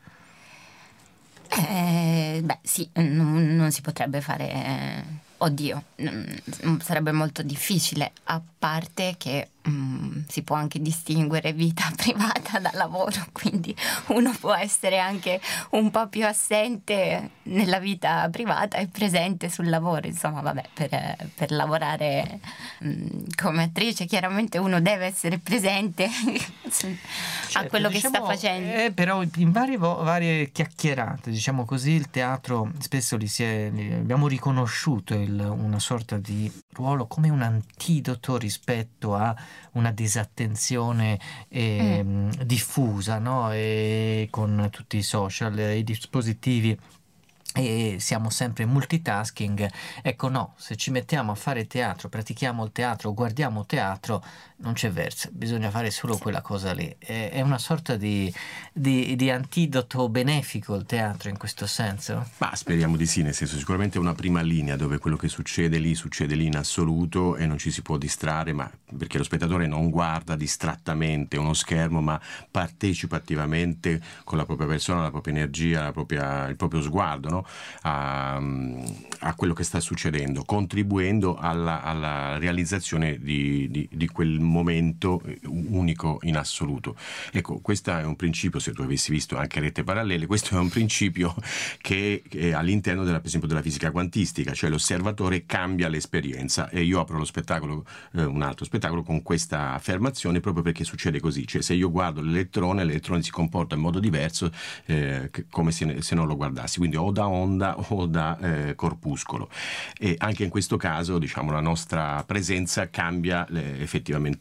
Speaker 7: Sì, non si potrebbe fare, oddio, sarebbe molto difficile, a parte che si può anche distinguere vita privata da lavoro, quindi uno può essere anche un po' più assente nella vita privata e presente sul lavoro. Insomma, vabbè, per lavorare come attrice chiaramente uno deve essere presente a quello che sta facendo.
Speaker 2: Però in varie chiacchierate, diciamo così, il teatro spesso abbiamo riconosciuto una sorta di ruolo come un antidoto rispetto a una disattenzione diffusa, no? E con tutti i social, i dispositivi, e siamo sempre multitasking. Ecco, no, se ci mettiamo a fare teatro, pratichiamo il teatro, guardiamo teatro, non c'è verso, bisogna fare solo quella cosa lì. È una sorta di antidoto benefico il teatro in questo senso?
Speaker 6: Ma speriamo di sì, nel senso, sicuramente è una prima linea dove quello che succede lì in assoluto e non ci si può distrarre, ma perché lo spettatore non guarda distrattamente uno schermo, ma partecipa attivamente con la propria persona, la propria energia, il proprio sguardo, no? A quello che sta succedendo, contribuendo alla realizzazione di quel momento unico in assoluto. Ecco, questo è un principio, se tu avessi visto anche Rette Parallele, questo è un principio che è all'interno per esempio della fisica quantistica, cioè l'osservatore cambia l'esperienza, e io apro lo spettacolo, un altro spettacolo, con questa affermazione, proprio perché succede così, cioè se io guardo l'elettrone si comporta in modo diverso come se non lo guardassi, quindi o da onda o da corpuscolo, e anche in questo caso, diciamo, la nostra presenza cambia effettivamente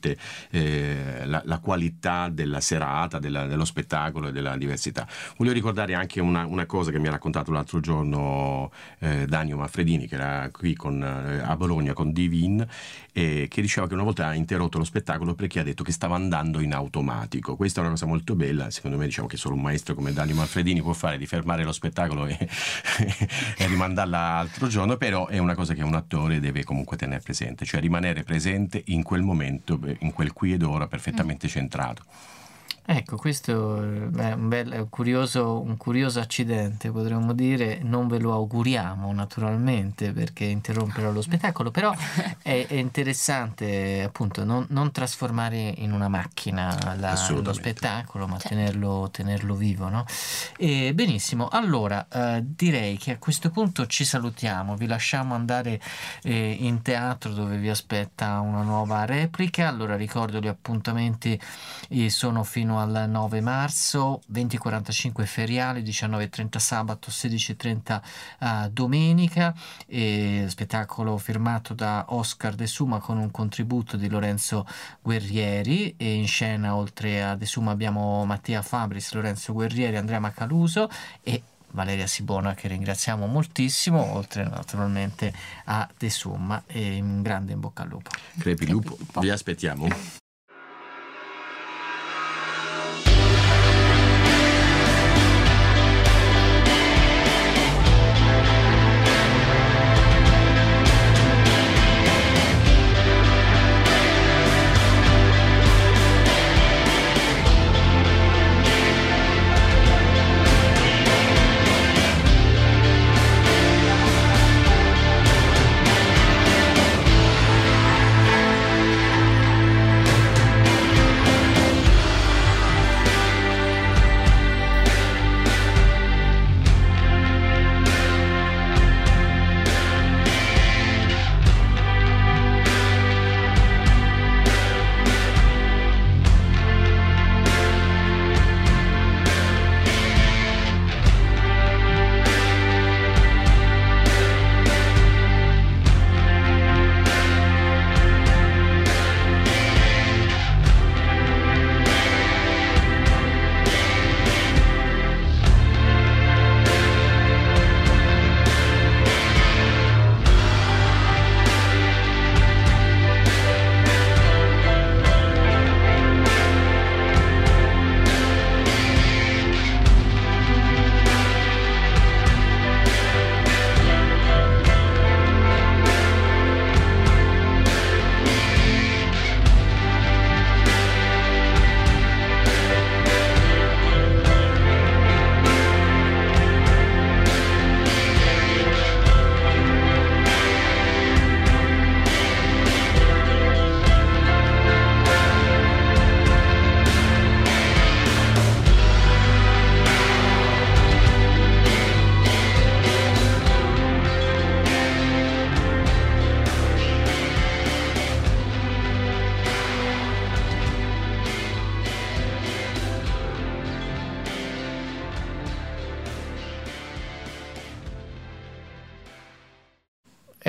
Speaker 6: la qualità della serata, dello spettacolo e della diversità. Voglio ricordare anche una cosa che mi ha raccontato l'altro giorno Danio Manfredini, che era qui a Bologna con Divin, che diceva che una volta ha interrotto lo spettacolo perché ha detto che stava andando in automatico. Questa è una cosa molto bella, secondo me, diciamo che solo un maestro come Danio Manfredini può fare, di fermare lo spettacolo e rimandarla altro giorno, però è una cosa che un attore deve comunque tenere presente, cioè rimanere presente in quel momento, in quel qui ed ora, perfettamente centrato.
Speaker 2: Ecco, questo è un curioso accidente, potremmo dire. Non ve lo auguriamo naturalmente, perché interromperà lo spettacolo, però è interessante appunto non trasformare in una macchina lo spettacolo, ma tenerlo vivo, no? Benissimo, allora direi che a questo punto ci salutiamo, vi lasciamo andare in teatro, dove vi aspetta una nuova replica. Allora ricordo gli appuntamenti sono fino al 9 marzo, 20:45 feriale, 19:30 sabato, 16:30 domenica, spettacolo firmato da Oscar De Suma con un contributo di Lorenzo Guerrieri, e in scena oltre a De Suma abbiamo Mattia Fabris, Lorenzo Guerrieri, Andrea Macaluso e Valeria Sibona, che ringraziamo moltissimo, oltre naturalmente a De Suma, e un grande in bocca al lupo.
Speaker 6: Crepi lupo, vi aspettiamo.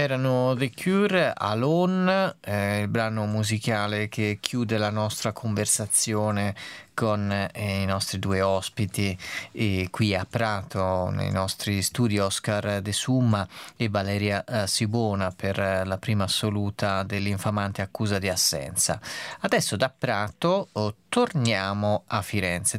Speaker 2: Erano The Cure, Alone, il brano musicale che chiude la nostra conversazione con i nostri due ospiti qui a Prato, nei nostri studi, Oscar De Summa e Valeria Sibona, per la prima assoluta dell'infamante accusa di assenza. Adesso da Prato torniamo a Firenze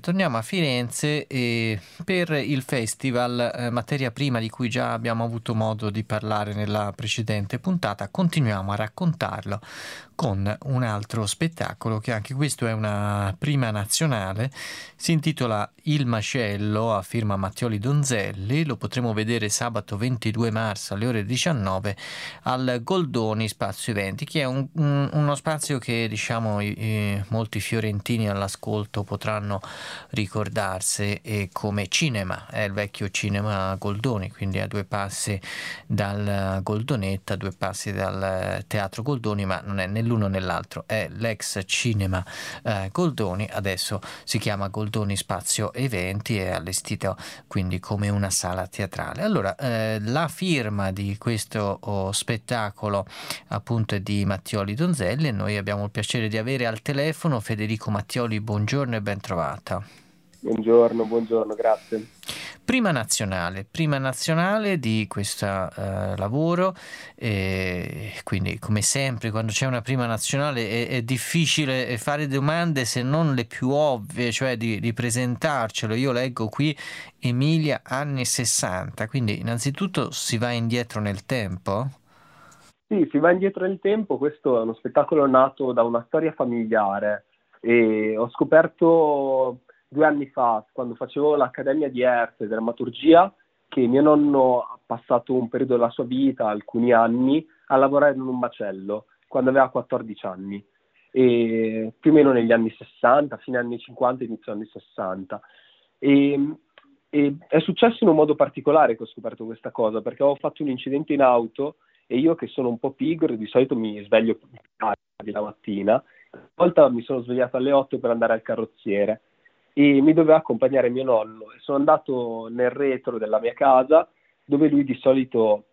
Speaker 2: per il festival Materia Prima, di cui già abbiamo avuto modo di parlare nella precedente puntata. Continuiamo a raccontarlo con un altro spettacolo, che anche questo è una prima nazionale, si intitola Il Macello, a firma Mattioli Donzelli. Lo potremo vedere sabato 22 marzo alle ore 19 al Goldoni Spazio Eventi, che è uno spazio che, diciamo, molti fiorentini all'ascolto potranno ricordarsi come cinema. È il vecchio cinema Goldoni, quindi a due passi dal Goldonetta, a due passi dal Teatro Goldoni, ma non è né l'uno né l'altro, è l'ex cinema Goldoni, adesso si chiama Goldoni Spazio Eventi, è allestito quindi come una sala teatrale. Allora, la firma di questo spettacolo appunto è di Mattioli Donzelli, e noi abbiamo il piacere di avere al telefono Federico Mattioli. Buongiorno e ben trovata.
Speaker 8: Buongiorno, grazie.
Speaker 2: Prima nazionale di questo lavoro, quindi come sempre quando c'è una prima nazionale è difficile fare domande se non le più ovvie, cioè di presentarcelo. Io leggo qui Emilia anni 60, quindi innanzitutto si va indietro nel tempo?
Speaker 8: Sì, si va indietro nel tempo. Questo è uno spettacolo nato da una storia familiare e ho scoperto 2 anni fa, quando facevo l'Accademia di Arte e Drammaturgia, che mio nonno ha passato un periodo della sua vita, alcuni anni, a lavorare in un macello, quando aveva 14 anni, e più o meno negli anni 60, fine anni 50, inizio anni 60. E è successo in un modo particolare che ho scoperto questa cosa, perché ho fatto un incidente in auto e io, che sono un po' pigro, di solito mi sveglio tardi la mattina, una volta mi sono svegliato alle 8 per andare al carrozziere e mi doveva accompagnare mio nonno, e sono andato nel retro della mia casa, dove lui di solito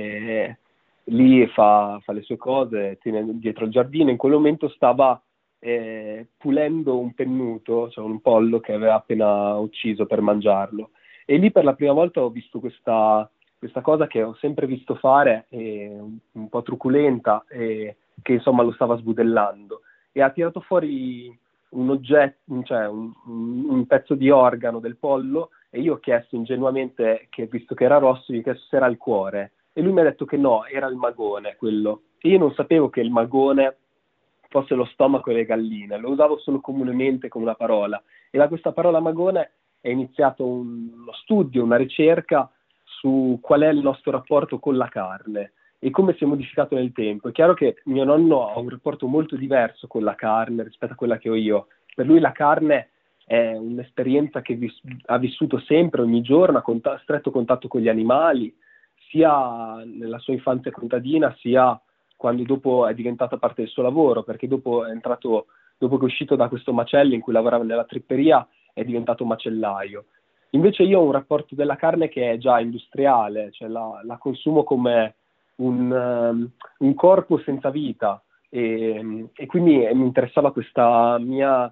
Speaker 8: lì fa le sue cose, tiene dietro il giardino. In quel momento stava pulendo un pennuto, cioè un pollo che aveva appena ucciso per mangiarlo, e lì per la prima volta ho visto questa cosa che ho sempre visto fare, un po' truculenta, che insomma lo stava sbudellando, e ha tirato fuori un oggetto, cioè un pezzo di organo del pollo, e io ho chiesto ingenuamente, che visto che era rosso, gli ho chiesto se era il cuore, e lui mi ha detto che no, era il magone quello, e io non sapevo che il magone fosse lo stomaco e le galline, lo usavo solo comunemente come una parola, e da questa parola magone è iniziato uno studio, una ricerca su qual è il nostro rapporto con la carne e come si è modificato nel tempo. È chiaro che mio nonno ha un rapporto molto diverso con la carne rispetto a quella che ho io. Per lui la carne è un'esperienza che ha vissuto sempre, ogni giorno, a stretto contatto con gli animali, sia nella sua infanzia contadina, sia quando dopo è diventata parte del suo lavoro, perché dopo che è uscito da questo macello in cui lavorava nella tripperia, è diventato macellaio. Invece io ho un rapporto della carne che è già industriale, cioè la consumo come un corpo senza vita, e quindi mi interessava questa mia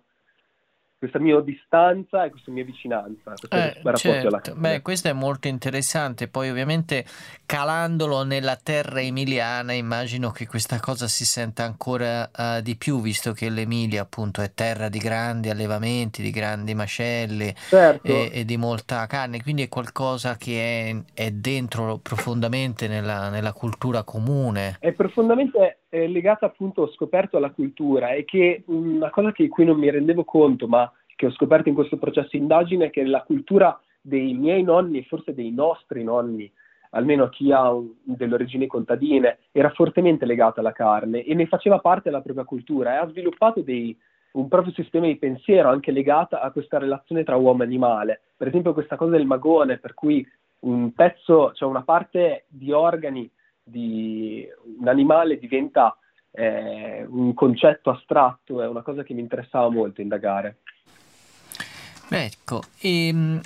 Speaker 8: distanza e questa mia vicinanza, questo rapporto alla carne.
Speaker 2: Beh, questo è molto interessante. Poi ovviamente calandolo nella terra emiliana immagino che questa cosa si senta ancora di più, visto che l'Emilia appunto è terra di grandi allevamenti, di grandi macelli,
Speaker 8: certo,
Speaker 2: e di molta carne, quindi è qualcosa che è dentro profondamente nella cultura comune.
Speaker 8: È profondamente legata, appunto, ho scoperto, alla cultura, e che una cosa di cui non mi rendevo conto, ma che ho scoperto in questo processo indagine, è che la cultura dei miei nonni, e forse dei nostri nonni, almeno chi ha delle origini contadine, era fortemente legata alla carne e ne faceva parte della propria cultura, e ha sviluppato un proprio sistema di pensiero anche legata a questa relazione tra uomo e animale. Per esempio questa cosa del magone, per cui un pezzo, cioè una parte di organi di un animale diventa un concetto astratto, è una cosa che mi interessava molto indagare.
Speaker 2: Ecco,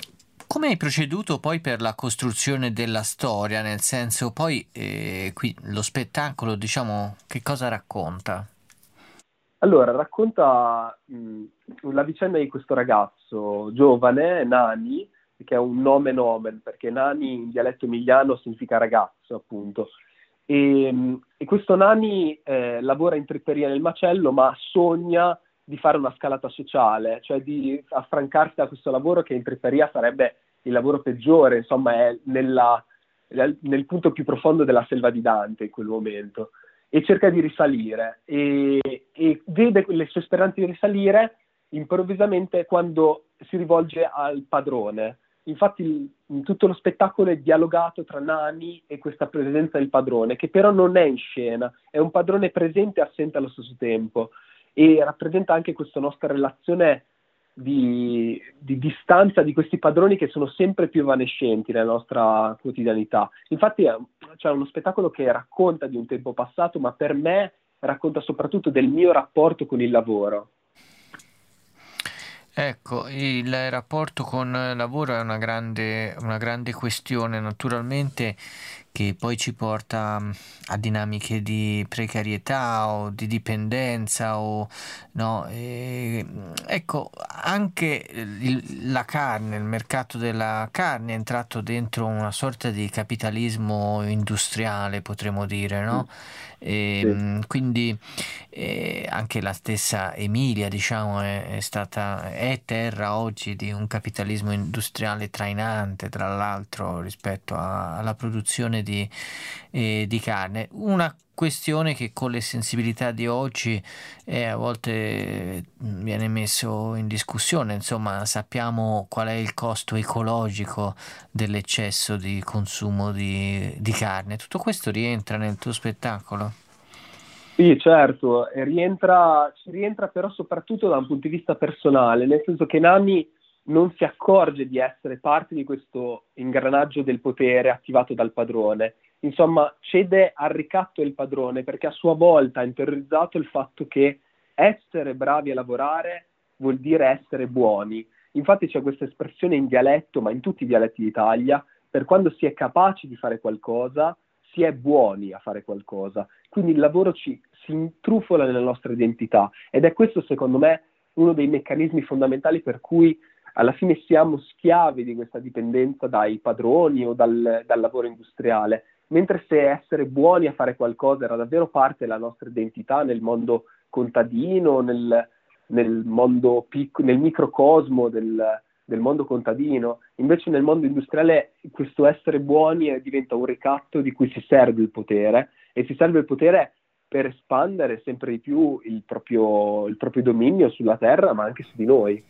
Speaker 2: come hai proceduto poi per la costruzione della storia? Nel senso, poi qui lo spettacolo, diciamo, che cosa racconta?
Speaker 8: Allora, racconta la vicenda di questo ragazzo giovane, Nani, che è un nome nomen, perché Nani in dialetto emiliano significa ragazzo, appunto. E questo Nani lavora in tripperia nel macello, ma sogna di fare una scalata sociale, cioè di affrancarsi da questo lavoro che in tripperia sarebbe il lavoro peggiore, insomma è nel punto più profondo della selva di Dante in quel momento, e cerca di risalire e vede le sue speranze di risalire improvvisamente quando si rivolge al padrone. Infatti in tutto lo spettacolo è dialogato tra Nani e questa presenza del padrone, che però non è in scena, è un padrone presente e assente allo stesso tempo, e rappresenta anche questa nostra relazione di distanza di questi padroni che sono sempre più evanescenti nella nostra quotidianità. Infatti c'è uno spettacolo che racconta di un tempo passato, ma per me racconta soprattutto del mio rapporto con il lavoro.
Speaker 2: Ecco, il rapporto con il lavoro è una grande questione, naturalmente, che poi ci porta a dinamiche di precarietà o di dipendenza no? Ecco, anche la carne, il mercato della carne è entrato dentro una sorta di capitalismo industriale, potremmo dire, no? Quindi anche la stessa Emilia, diciamo, è terra oggi di un capitalismo industriale trainante, tra l'altro, rispetto alla produzione di carne. Una questione che con le sensibilità di oggi a volte viene messo in discussione. Insomma, sappiamo qual è il costo ecologico dell'eccesso di consumo di carne. Tutto questo rientra nel tuo spettacolo?
Speaker 8: Sì, certo, ci rientra però soprattutto da un punto di vista personale, nel senso che Nani non si accorge di essere parte di questo ingranaggio del potere attivato dal padrone. Insomma, cede al ricatto del padrone perché a sua volta ha interiorizzato il fatto che essere bravi a lavorare vuol dire essere buoni. Infatti c'è questa espressione in dialetto, ma in tutti i dialetti d'Italia, per quando si è capaci di fare qualcosa, si è buoni a fare qualcosa. Quindi il lavoro si intrufola nella nostra identità, ed è questo, secondo me, uno dei meccanismi fondamentali per cui alla fine siamo schiavi di questa dipendenza dai padroni o dal lavoro industriale, mentre se essere buoni a fare qualcosa era davvero parte della nostra identità nel mondo contadino, nel mondo nel microcosmo del mondo contadino, invece nel mondo industriale questo essere buoni diventa un ricatto di cui si serve il potere, e si serve il potere per espandere sempre di più il proprio dominio sulla terra, ma anche su di noi.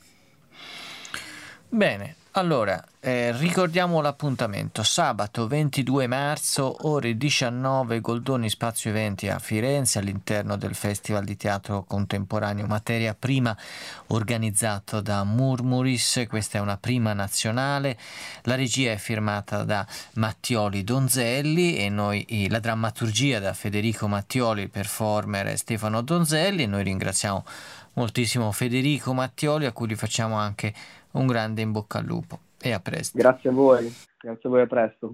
Speaker 2: Bene, allora ricordiamo l'appuntamento: sabato 22 marzo, ore 19, Goldoni Spazio Eventi a Firenze, all'interno del Festival di Teatro Contemporaneo Materia Prima, organizzato da Murmuris. Questa è una prima nazionale, la regia è firmata da Mattioli Donzelli e la drammaturgia da Federico Mattioli, il performer è Stefano Donzelli, e noi ringraziamo moltissimo Federico Mattioli, a cui gli facciamo anche un grande in bocca al lupo, e a presto.
Speaker 8: Grazie a voi, a presto.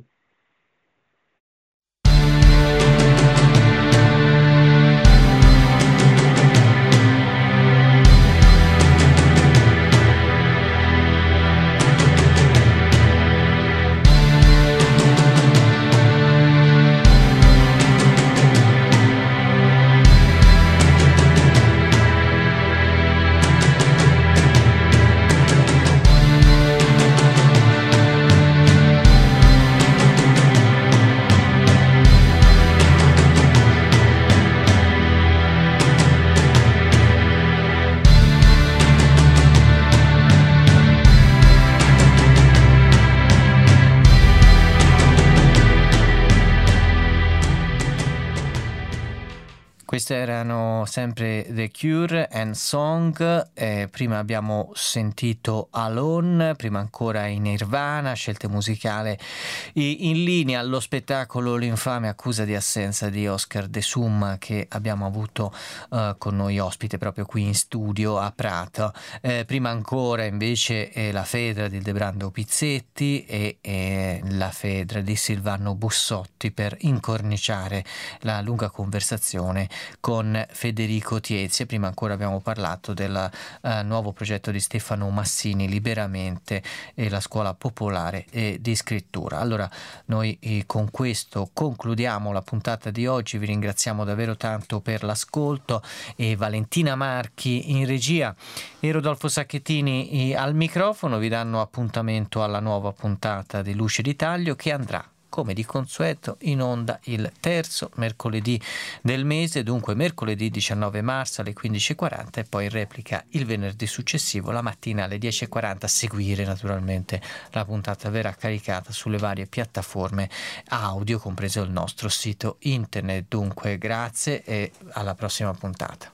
Speaker 2: Queste erano sempre The Cure and Song, prima abbiamo sentito Alone, prima ancora in Nirvana, scelte musicali in linea allo spettacolo L'infame accusa di assenza di Oscar De Summa, che abbiamo avuto con noi ospite proprio qui in studio a Prato. Prima ancora invece La Fedra di Ildebrando Pizzetti e La Fedra di Silvano Bussotti, per incorniciare la lunga conversazione con Federico Tiezzi. Prima ancora abbiamo parlato del nuovo progetto di Stefano Massini, Liberamente, e la scuola popolare di scrittura. Allora noi con questo concludiamo la puntata di oggi, vi ringraziamo davvero tanto per l'ascolto, e Valentina Marchi in regia e Rodolfo Sacchettini al microfono vi danno appuntamento alla nuova puntata di Luce di Taglio, che andrà come di consueto in onda il terzo mercoledì del mese, dunque mercoledì 19 marzo alle 15:40, e poi in replica il venerdì successivo la mattina alle 10:40. A seguire naturalmente la puntata verrà caricata sulle varie piattaforme audio, compreso il nostro sito internet. Dunque grazie e alla prossima puntata.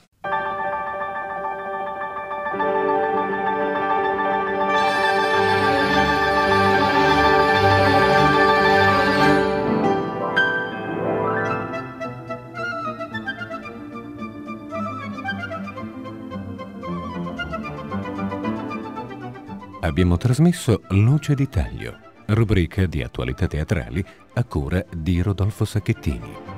Speaker 1: Abbiamo trasmesso Luce di Taglio, rubrica di attualità teatrali a cura di Rodolfo Sacchettini.